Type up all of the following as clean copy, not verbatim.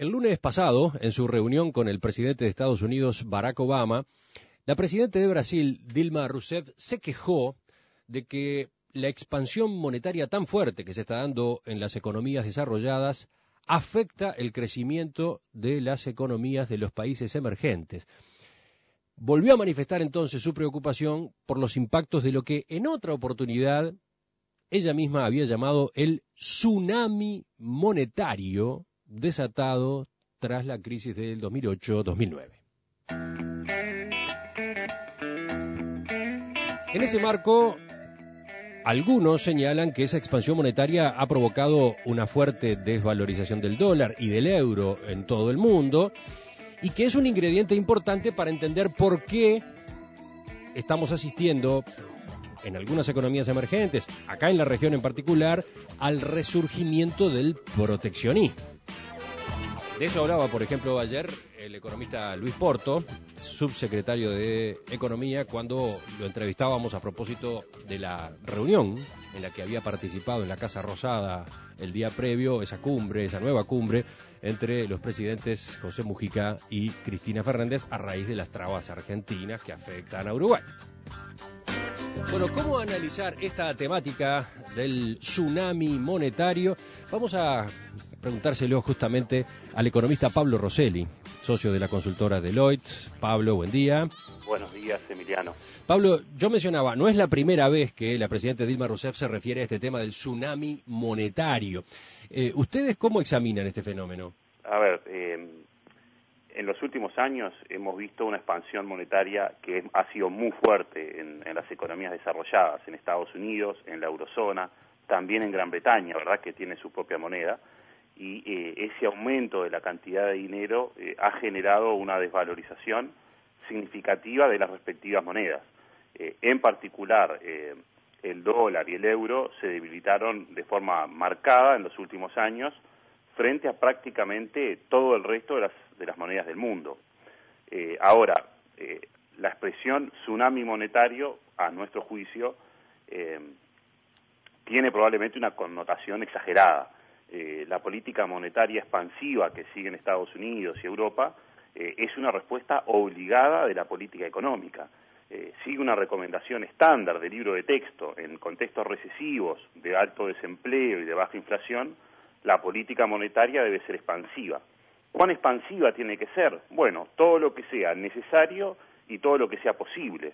El lunes pasado, en su reunión con el presidente de Estados Unidos, Barack Obama, la presidenta de Brasil, Dilma Rousseff, se quejó de que la expansión monetaria tan fuerte que se está dando en las economías desarrolladas afecta el crecimiento de las economías de los países emergentes. Volvió a manifestar entonces su preocupación por los impactos de lo que en otra oportunidad ella misma había llamado el tsunami monetario desatado tras la crisis del 2008-2009. En ese marco, algunos señalan que esa expansión monetaria ha provocado una fuerte desvalorización del dólar y del euro en todo el mundo y que es un ingrediente importante para entender por qué estamos asistiendo en algunas economías emergentes, acá en la región en particular, al resurgimiento del proteccionismo. De eso hablaba, por ejemplo, ayer el economista Luis Porto, subsecretario de Economía, cuando lo entrevistábamos a propósito de la reunión en la que había participado en la Casa Rosada el día previo, esa cumbre, esa nueva cumbre, entre los presidentes José Mujica y Cristina Fernández a raíz de las trabas argentinas que afectan a Uruguay. Bueno, ¿cómo analizar esta temática del tsunami monetario? Vamos a preguntárselo justamente al economista Pablo Rosselli, socio de la consultora Deloitte. Pablo, buen día. Buenos días, Emiliano. Pablo, yo mencionaba, no es la primera vez que la presidenta Dilma Rousseff se refiere a este tema del tsunami monetario. ¿Ustedes cómo examinan este fenómeno? A ver, en los últimos años hemos visto una expansión monetaria que ha sido muy fuerte en las economías desarrolladas, en Estados Unidos, en la eurozona, también en Gran Bretaña, ¿verdad?, que tiene su propia moneda, y ese aumento de la cantidad de dinero ha generado una desvalorización significativa de las respectivas monedas. En particular, el dólar y el euro se debilitaron de forma marcada en los últimos años frente a prácticamente todo el resto de las monedas del mundo. Ahora, la expresión tsunami monetario, a nuestro juicio, tiene probablemente una connotación exagerada. La política monetaria expansiva que siguen Estados Unidos y Europa es una respuesta obligada de la política económica. Sigue una recomendación estándar del libro de texto. En contextos recesivos, de alto desempleo y de baja inflación, la política monetaria debe ser expansiva. ¿Cuán expansiva tiene que ser? Bueno, todo lo que sea necesario y todo lo que sea posible.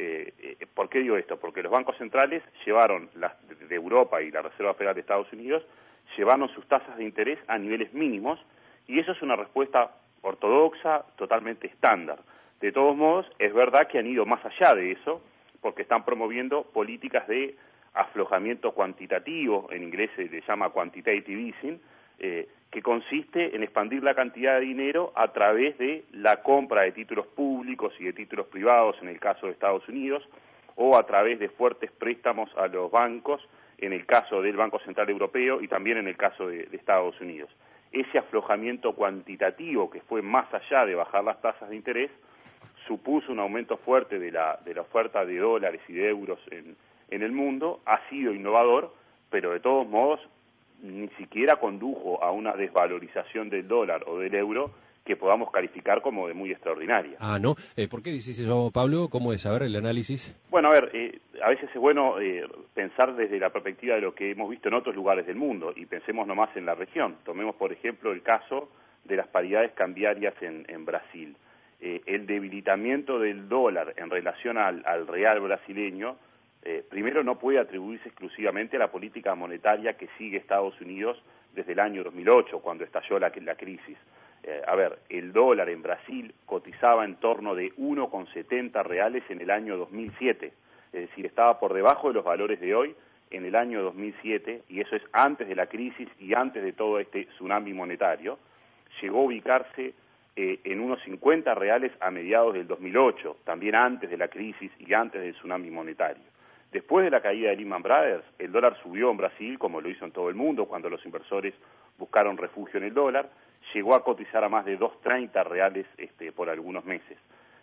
¿Por qué digo esto? Porque los bancos centrales llevaron, de Europa y la Reserva Federal de Estados Unidos, llevaron sus tasas de interés a niveles mínimos, y eso es una respuesta ortodoxa, totalmente estándar. De todos modos, es verdad que han ido más allá de eso, porque están promoviendo políticas de aflojamiento cuantitativo, en inglés se le llama quantitative easing, que consiste en expandir la cantidad de dinero a través de la compra de títulos públicos y de títulos privados, en el caso de Estados Unidos, o a través de fuertes préstamos a los bancos, en el caso del Banco Central Europeo y también en el caso de Estados Unidos. Ese aflojamiento cuantitativo, que fue más allá de bajar las tasas de interés, supuso un aumento fuerte de la oferta de dólares y de euros en el mundo, ha sido innovador, pero de todos modos ni siquiera condujo a una desvalorización del dólar o del euro que podamos calificar como de muy extraordinaria. Ah, ¿no? ¿Por qué dices eso, Pablo? ¿Cómo es? A ver, el análisis. Bueno, a ver, a veces es bueno pensar desde la perspectiva de lo que hemos visto en otros lugares del mundo, y pensemos nomás en la región. Tomemos, por ejemplo, el caso de las paridades cambiarias en Brasil. El debilitamiento del dólar en relación al real brasileño, primero no puede atribuirse exclusivamente a la política monetaria que sigue Estados Unidos desde el año 2008, cuando estalló la crisis. A ver, el dólar en Brasil cotizaba en torno de 1,70 reales en el año 2007, es decir, estaba por debajo de los valores de hoy en el año 2007, y eso es antes de la crisis y antes de todo este tsunami monetario. Llegó a ubicarse en unos 50 reales a mediados del 2008, también antes de la crisis y antes del tsunami monetario. Después de la caída de Lehman Brothers, el dólar subió en Brasil, como lo hizo en todo el mundo, cuando los inversores buscaron refugio en el dólar, llegó a cotizar a más de 2,30 reales por algunos meses.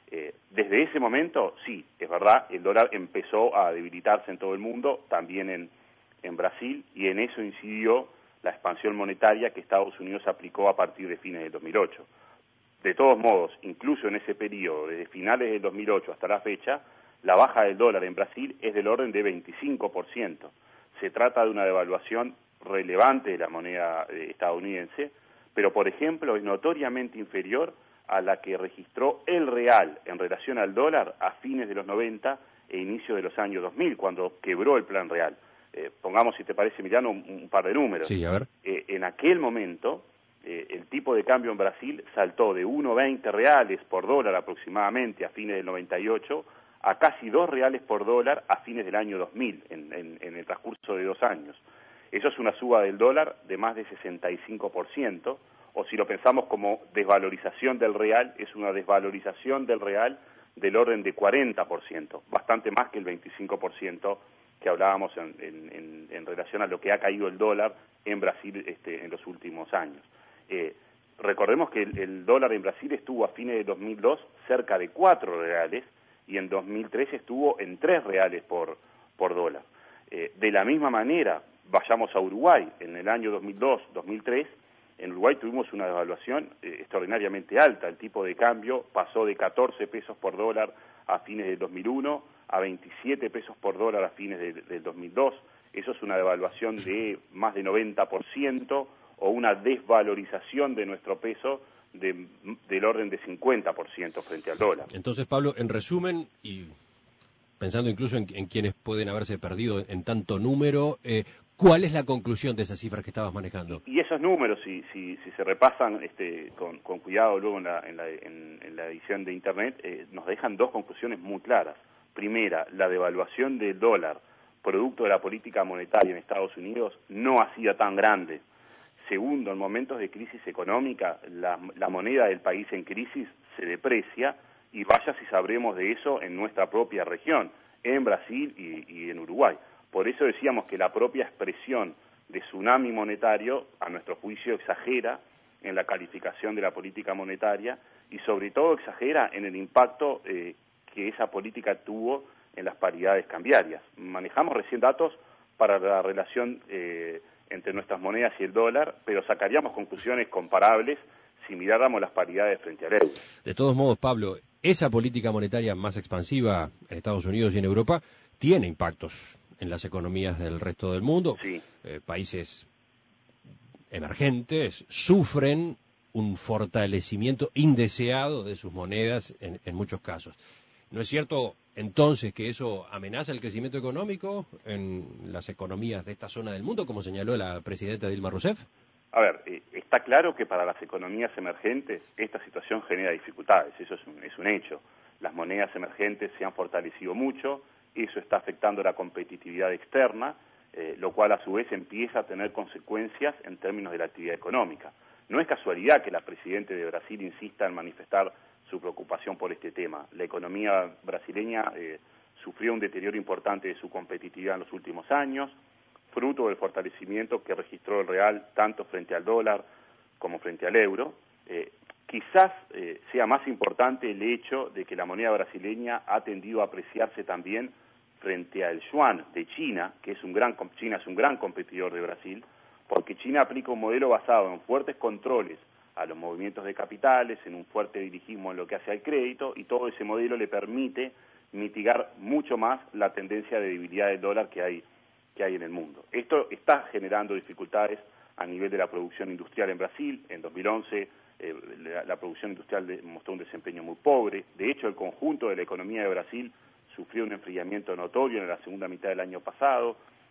Desde ese momento, sí, es verdad, el dólar empezó a debilitarse en todo el mundo, también en Brasil, y en eso incidió la expansión monetaria que Estados Unidos aplicó a partir de fines del 2008. De todos modos, incluso en ese periodo, desde finales del 2008 hasta la fecha, la baja del dólar en Brasil es del orden de 25%. Se trata de una devaluación relevante de la moneda estadounidense, pero por ejemplo es notoriamente inferior a la que registró el real en relación al dólar a fines de los 90 e inicio de los años 2000, cuando quebró el plan real. Pongamos, si te parece, Emiliano, un par de números. Sí, a ver. En aquel momento, el tipo de cambio en Brasil saltó de 1,20 reales por dólar aproximadamente a fines del 98 a casi 2 reales por dólar a fines del año 2000, en el transcurso de 2 años. Eso es una suba del dólar de más de 65%, o si lo pensamos como desvalorización del real, es una desvalorización del real del orden de 40%, bastante más que el 25% que hablábamos en relación a lo que ha caído el dólar en Brasil en los últimos años. Recordemos que el dólar en Brasil estuvo a fines de 2002 cerca de 4 reales y en 2003 estuvo en 3 reales por dólar. De la misma manera, vayamos a Uruguay, en el año 2002-2003, en Uruguay tuvimos una devaluación extraordinariamente alta. El tipo de cambio pasó de 14 pesos por dólar a fines del 2001 a 27 pesos por dólar a fines del 2002. Eso es una devaluación de más de 90% o una desvalorización de nuestro peso del orden de 50% frente al dólar. Entonces, Pablo, en resumen, y pensando incluso en quienes pueden haberse perdido en tanto número, ¿cuál es la conclusión de esas cifras que estabas manejando? Y esos números, si se repasan con cuidado luego en la edición de Internet, nos dejan dos conclusiones muy claras. Primera, la devaluación del dólar, producto de la política monetaria en Estados Unidos, no ha sido tan grande. Segundo, en momentos de crisis económica, la moneda del país en crisis se deprecia, y vaya si sabremos de eso en nuestra propia región, en Brasil y en Uruguay. Por eso decíamos que la propia expresión de tsunami monetario, a nuestro juicio, exagera en la calificación de la política monetaria y sobre todo exagera en el impacto que esa política tuvo en las paridades cambiarias. Manejamos recién datos para la relación entre nuestras monedas y el dólar, pero sacaríamos conclusiones comparables si miráramos las paridades frente al euro. De todos modos, Pablo, esa política monetaria más expansiva en Estados Unidos y en Europa tiene impactos en las economías del resto del mundo. Sí. Países emergentes sufren un fortalecimiento indeseado de sus monedas en muchos casos. ¿No es cierto entonces que eso amenaza el crecimiento económico en las economías de esta zona del mundo, como señaló la presidenta Dilma Rousseff? A ver, está claro que para las economías emergentes esta situación genera dificultades, eso es un hecho. Las monedas emergentes se han fortalecido mucho, eso está afectando la competitividad externa, lo cual a su vez empieza a tener consecuencias en términos de la actividad económica. No es casualidad que la presidenta de Brasil insista en manifestar su preocupación por este tema. La economía brasileña sufrió un deterioro importante de su competitividad en los últimos años, fruto del fortalecimiento que registró el real tanto frente al dólar como frente al euro. Quizás sea más importante el hecho de que la moneda brasileña ha tendido a apreciarse también frente al yuan de China, que China es un gran competidor de Brasil, porque China aplica un modelo basado en fuertes controles a los movimientos de capitales, en un fuerte dirigismo en lo que hace al crédito, y todo ese modelo le permite mitigar mucho más la tendencia de debilidad del dólar que hay en el mundo. Esto está generando dificultades a nivel de la producción industrial en Brasil. En 2011 la producción industrial mostró un desempeño muy pobre. De hecho, el conjunto de la economía de Brasil sufrió un enfriamiento notorio en la segunda mitad del año pasado.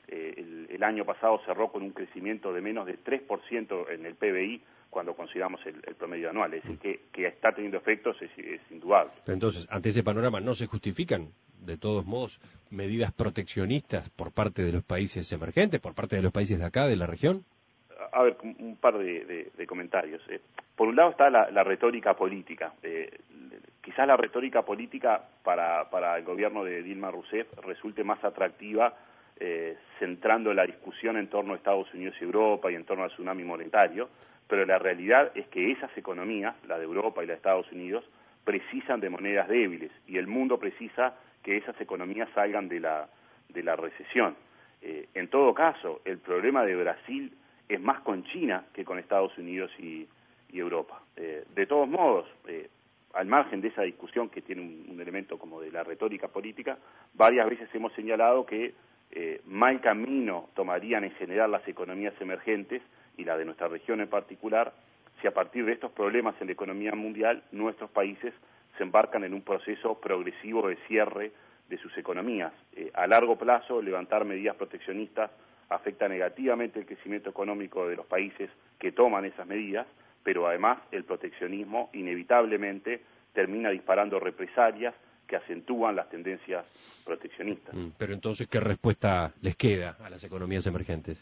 El año pasado cerró con un crecimiento de menos de 3% en el PBI, cuando consideramos el promedio anual. Es decir, que está teniendo efectos es indudable. Pero entonces, ante ese panorama, ¿no se justifican, de todos modos, medidas proteccionistas por parte de los países emergentes, por parte de los países de acá, de la región? A ver, un par de comentarios. Por un lado está la retórica política. Quizás la retórica política para el gobierno de Dilma Rousseff resulte más atractiva centrando la discusión en torno a Estados Unidos y Europa y en torno al tsunami monetario, pero la realidad es que esas economías, la de Europa y la de Estados Unidos, precisan de monedas débiles y el mundo precisa que esas economías salgan de la recesión. En todo caso, el problema de Brasil es más con China que con Estados Unidos y Europa. De todos modos, al margen de esa discusión que tiene un elemento como de la retórica política, varias veces hemos señalado que mal camino tomarían en general las economías emergentes y la de nuestra región en particular, si a partir de estos problemas en la economía mundial nuestros países se embarcan en un proceso progresivo de cierre de sus economías. A largo plazo, levantar medidas proteccionistas afecta negativamente el crecimiento económico de los países que toman esas medidas, pero además el proteccionismo inevitablemente termina disparando represalias que acentúan las tendencias proteccionistas. Pero entonces, ¿qué respuesta les queda a las economías emergentes?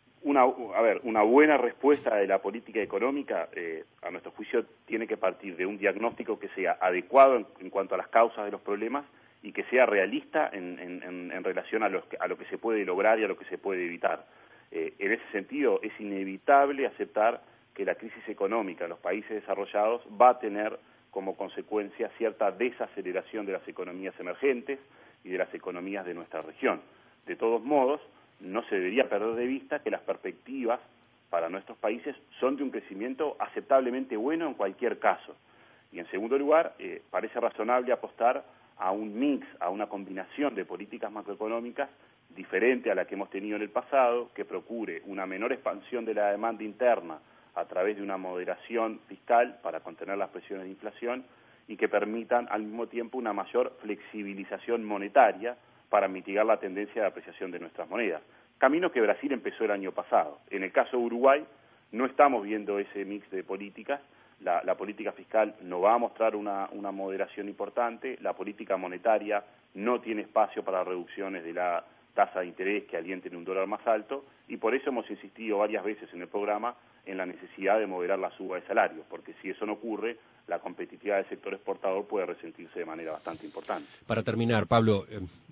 Una buena respuesta de la política económica, a nuestro juicio, tiene que partir de un diagnóstico que sea adecuado en cuanto a las causas de los problemas y que sea realista en relación a lo que se puede lograr y a lo que se puede evitar. En ese sentido, es inevitable aceptar que la crisis económica en los países desarrollados va a tener como consecuencia cierta desaceleración de las economías emergentes y de las economías de nuestra región. De todos modos, no se debería perder de vista que las perspectivas para nuestros países son de un crecimiento aceptablemente bueno en cualquier caso. Y en segundo lugar, parece razonable apostar a un mix, a una combinación de políticas macroeconómicas diferente a la que hemos tenido en el pasado, que procure una menor expansión de la demanda interna a través de una moderación fiscal para contener las presiones de inflación y que permitan al mismo tiempo una mayor flexibilización monetaria para mitigar la tendencia de apreciación de nuestras monedas. Camino que Brasil empezó el año pasado. En el caso de Uruguay no estamos viendo ese mix de políticas. La política fiscal no va a mostrar una moderación importante, la política monetaria no tiene espacio para reducciones de la tasa de interés que alienten un dólar más alto, y por eso hemos insistido varias veces en el programa en la necesidad de moderar la suba de salarios, porque si eso no ocurre, la competitividad del sector exportador puede resentirse de manera bastante importante. Para terminar, Pablo,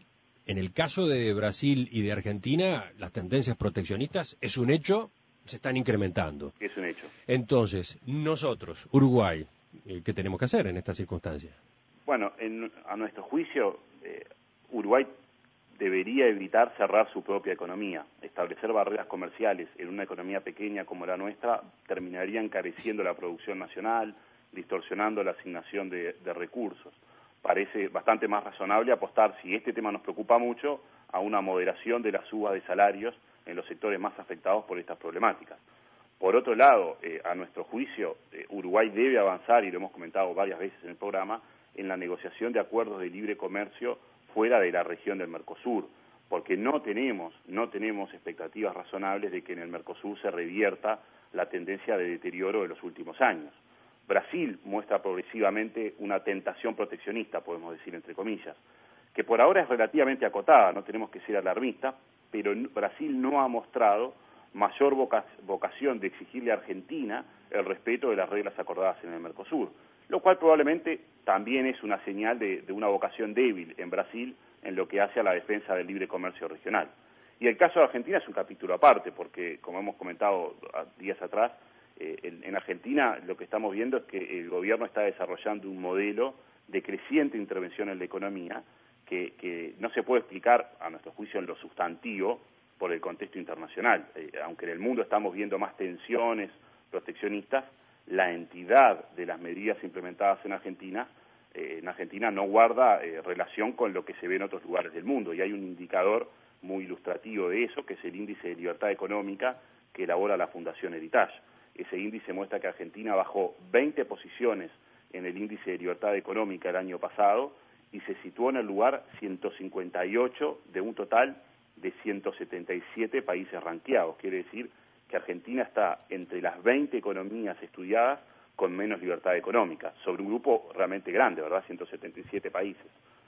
en el caso de Brasil y de Argentina, las tendencias proteccionistas es un hecho, se están incrementando. Es un hecho. Entonces, nosotros, Uruguay, ¿qué tenemos que hacer en estas circunstancias? Bueno, a nuestro juicio, Uruguay debería evitar cerrar su propia economía. Establecer barreras comerciales en una economía pequeña como la nuestra terminaría encareciendo la producción nacional, distorsionando la asignación de recursos. Parece bastante más razonable apostar, si este tema nos preocupa mucho, a una moderación de la suba de salarios en los sectores más afectados por estas problemáticas. Por otro lado, a nuestro juicio, Uruguay debe avanzar, y lo hemos comentado varias veces en el programa, en la negociación de acuerdos de libre comercio fuera de la región del Mercosur, porque no tenemos expectativas razonables de que en el Mercosur se revierta la tendencia de deterioro de los últimos años. Brasil muestra progresivamente una tentación proteccionista, podemos decir entre comillas, que por ahora es relativamente acotada, no tenemos que ser alarmistas, pero Brasil no ha mostrado mayor vocación de exigirle a Argentina el respeto de las reglas acordadas en el Mercosur, lo cual probablemente también es una señal de una vocación débil en Brasil en lo que hace a la defensa del libre comercio regional. Y el caso de Argentina es un capítulo aparte, porque, como hemos comentado días atrás, en Argentina lo que estamos viendo es que el gobierno está desarrollando un modelo de creciente intervención en la economía que no se puede explicar, a nuestro juicio, en lo sustantivo por el contexto internacional. Aunque en el mundo estamos viendo más tensiones proteccionistas, la entidad de las medidas implementadas en Argentina no guarda relación con lo que se ve en otros lugares del mundo, y hay un indicador muy ilustrativo de eso, que es el índice de libertad económica que elabora la Fundación Heritage. Ese índice muestra que Argentina bajó 20 posiciones en el índice de libertad económica el año pasado y se situó en el lugar 158 de un total de 177 países ranqueados. Quiere decir que Argentina está entre las 20 economías estudiadas con menos libertad económica, sobre un grupo realmente grande, ¿verdad? 177 países.